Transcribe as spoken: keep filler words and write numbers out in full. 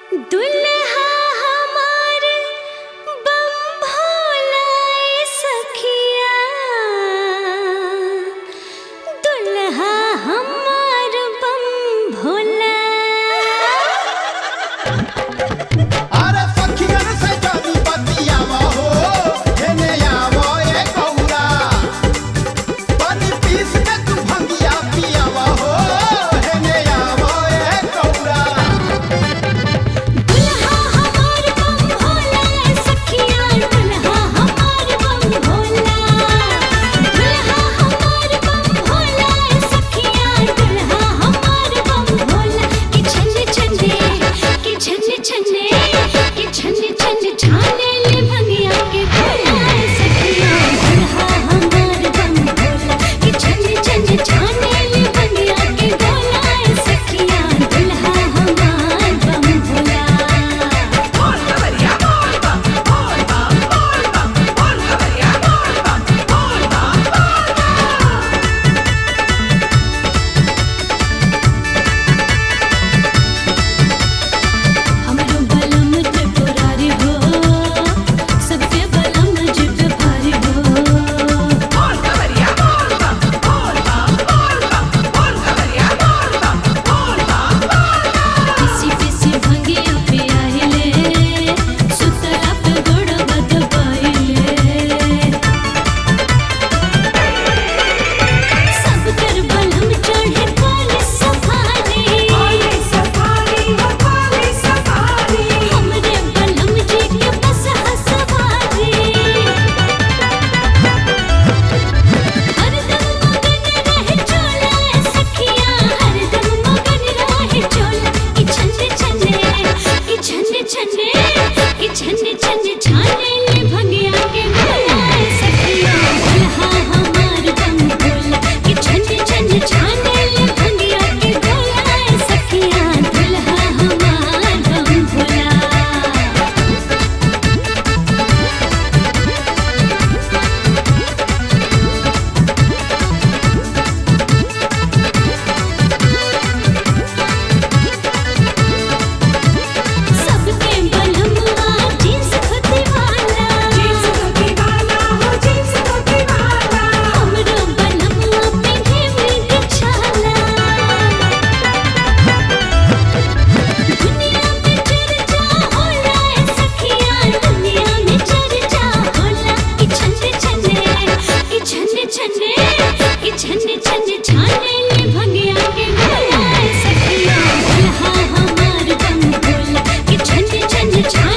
दुल्हा हमार बम भोला ए सखिया, दुल्हा हमार बम भोला। अरे सखियन से जानी बतियावा हो, हेने आवो ए गौरा, पानी पीस के तू भंगिया पियावा हो, हेने आवो ए गौरा। दुल्हा हमार बम भोला ए सखिया, दुल्हा हमार बम भोला। दुल्हा हमार बम भोला ए सखिया, दुल्हा हमार बम भोला। कि छन्ने छन्ने कि छन्ने छन्ने कि छन्ने छन्ने छाने ले भंगिया के भोला ए सखिया, दुल्हा हमार बम भोला। कि छन्ने छन्ने छाने ले भंगिया के भोला ए सखिया, दुल्हा हमार बम भोला। हमरो बलम त्रिपुरारी हो, सबके बलम जिब भारी हो। पिसी पिसी भंगिया पियाहिले, सुतला पे गोड़ बदबाइले। सब कर बलम चढ़े काली सफारी, हमरे बलम जी के बस हसवारी। हरदम मगन रहे चोला ए सखिया, हरदम मगन रहे चोला। कि छन्ने छन्ने कि छन्ने छन्ने कि छन्ने छन्ने छाने ले भंगिया के भोला ए सखिया, दुल्हा हमार बम भोला। कि छन्ने छन्ने छाने ले भंगिया के भोला ए सखिया, दुल्हा हमार बम भोला। सबके बलमुआ जींस धोती वाला, हमरो बलमुआ पेन्हे मृग छाला। दुनिया में चर्चा होला ए सखिया, दुनिया में चर्चा होला। कि छन्ने छन्ने कि छन्ने छन्ने कि छन्ने छन्ने छाने ले भंगिया के भोला ए सखिया, दुल्हा हमार बम भोला। कि छन्ने छन्ने छाने